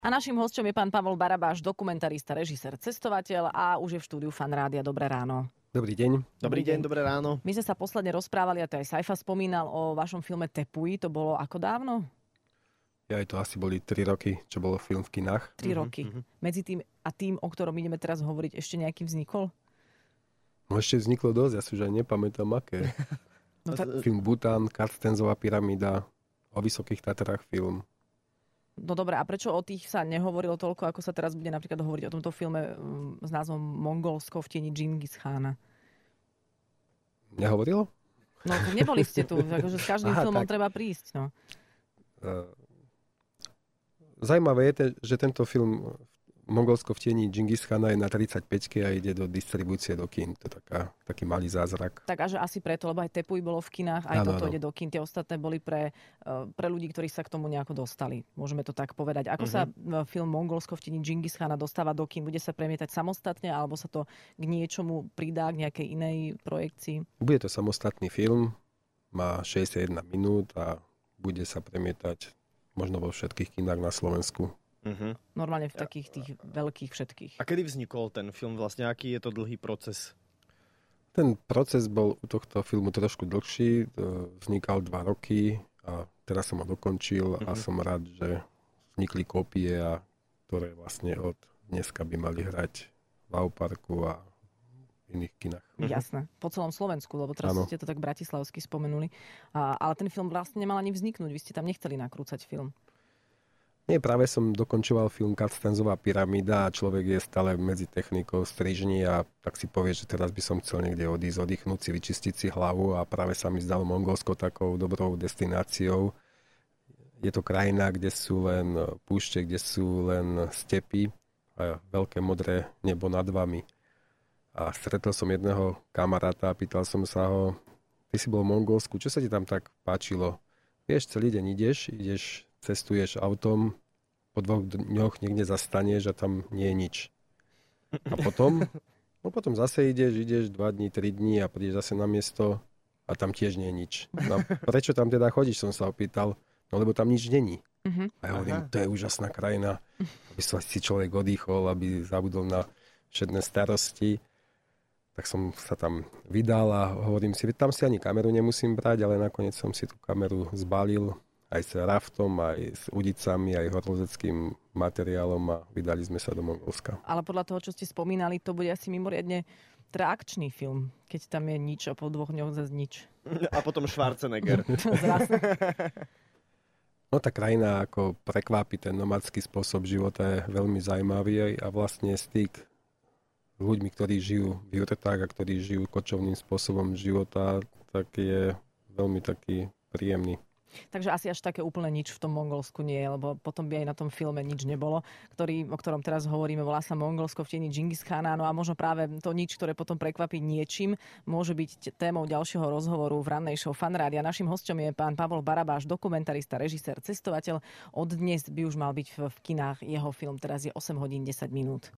A naším hosťom je pán Pavol Barabáš, dokumentarista, režisér, cestovateľ a už je v štúdiu Fan Rádia. Dobré ráno. Dobrý deň. Dobrý deň, dobré ráno. My sme sa posledne rozprávali, a to aj Saifa spomínal, o vašom filme Tepuji. To bolo ako dávno? Ja, to asi boli 3 roky, čo bolo film v kinách. 3 roky. Medzi tým a tým, o ktorom ideme teraz hovoriť, ešte nejaký vznikol? No ešte vzniklo dosť, ja si už aj nepamätám, aké. No Film Bután, Karstensová pyramída, o Vysokých Tatrách film. No dobre, a prečo o tých sa nehovorilo toľko, ako sa teraz bude napríklad hovoriť o tomto filme s názvom Mongolsko v tieni Džingis Chána? Nehovorilo? No, neboli ste tu, akože s každým filmom tak. treba prísť, no. Zajímavé je, že tento film Mongolsko v tieni Džingis Chána je na 35-ke a ide do distribúcie do kín. To je taký malý zázrak. Tak až asi preto, lebo aj Tepuj bolo v kinách, aj toto ide do kín. Tie ostatné boli pre ľudí, ktorí sa k tomu nejako dostali. Môžeme to tak povedať. Ako sa film Mongolsko v tieni Džingis Chána dostáva do kín? Bude sa premietať samostatne, alebo sa to k niečomu pridá, k nejakej inej projekcii? Bude to samostatný film, má 61 minút a bude sa premietať možno vo všetkých kinách na Slovensku. Normálne v takých tých veľkých všetkých. A kedy vznikol ten film? Vlastne aký je to dlhý proces? Ten proces bol u tohto filmu trošku dlhší. Vznikal 2 roky a teraz som ho dokončil a som rád, že vznikli kópie, ktoré vlastne od dneska by mali hrať v Auparku a v iných kinách. Jasné. Po celom Slovensku, lebo teraz ste to tak bratislavsky spomenuli. Ale ten film vlastne nemal ani vzniknúť. Vy ste tam nechceli nakrúcať film. Nie, práve som dokončoval film Karstensová pyramída a človek je stále medzi technikou strižní a tak si povie, že teraz by som chcel niekde odísť, oddychnúť si, vyčistiť si hlavu a práve sa mi zdalo Mongolsko takou dobrou destináciou. Je to krajina, kde sú len púšte, kde sú len stepy a veľké modré nebo nad vami. A stretol som jedného kamaráta a pýtal som sa ho, ty si bol v Mongolsku, čo sa ti tam tak páčilo? Vieš, celý deň ideš, cestuješ autom, po 2 dňoch niekde zastaneš a tam nie je nič. A potom zase ideš 2 dní, 3 dní a prídeš zase na miesto a tam tiež nie je nič. No, prečo tam teda chodíš, som sa opýtal. No lebo tam nič není. A ja hovorím, to je úžasná krajina, aby si človek oddychol, aby zabudol na všetné starosti. Tak som sa tam vydal a hovorím si, tam si ani kameru nemusím brať, ale nakoniec som si tú kameru zbalil aj s raftom, aj s udicami, aj horolezeckým materiálom a vydali sme sa do Mongolska. Ale podľa toho, čo ste spomínali, to bude asi mimoriadne teda akčný film, keď tam je nič a po 2 dňoch zase nič. A potom Schwarzenegger. No tá krajina ako prekvápi, ten nomadský spôsob života je veľmi zaujímavý a vlastne styk s ľuďmi, ktorí žijú v jurtách a ktorí žijú kočovným spôsobom života, tak je veľmi taký príjemný. Takže asi až také úplne nič v tom Mongolsku nie je, lebo potom by aj na tom filme nič nebolo, o ktorom teraz hovoríme, volá sa Mongolsko v tieni Džingis Chána, no a možno práve to nič, ktoré potom prekvapí niečím, môže byť témou ďalšieho rozhovoru v rannej show Fan Rádia. Naším hosťom je pán Pavol Barabáš, dokumentarista, režisér, cestovateľ. Od dnes by už mal byť v kinách jeho film, teraz je 8 hodín 10 minút.